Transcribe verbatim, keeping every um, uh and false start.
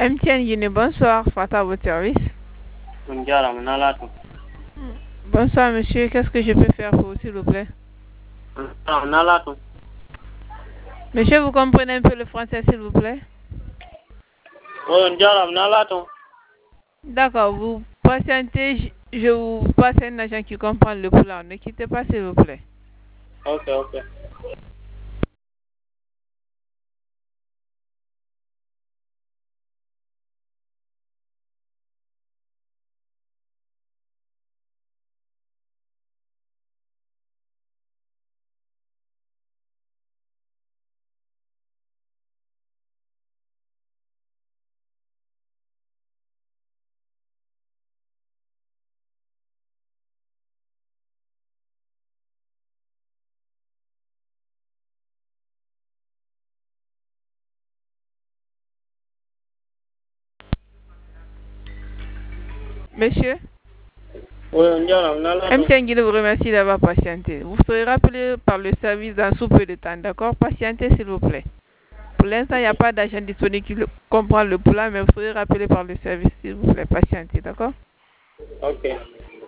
M T N Guinée, bonsoir, Fata à votre service. Bonsoir monsieur, qu'est-ce que je peux faire pour vous s'il vous plaît? Monsieur, vous comprenez un peu le français s'il vous plaît? D'accord, vous patientez, je vous passe un agent qui comprend le plan. Ne quittez pas s'il vous plaît. Ok, ok. Monsieur? Oui, on dirait, on a là. M T N Guinée vous remercie d'avoir patienté. Vous serez rappelé par le service dans sous peu de temps, d'accord? Patientez s'il vous plaît. Pour l'instant, il n'y a pas d'agent disponible qui le- comprend le plan, mais vous serez rappelé par le service s'il vous plaît. Patientez, d'accord? Ok.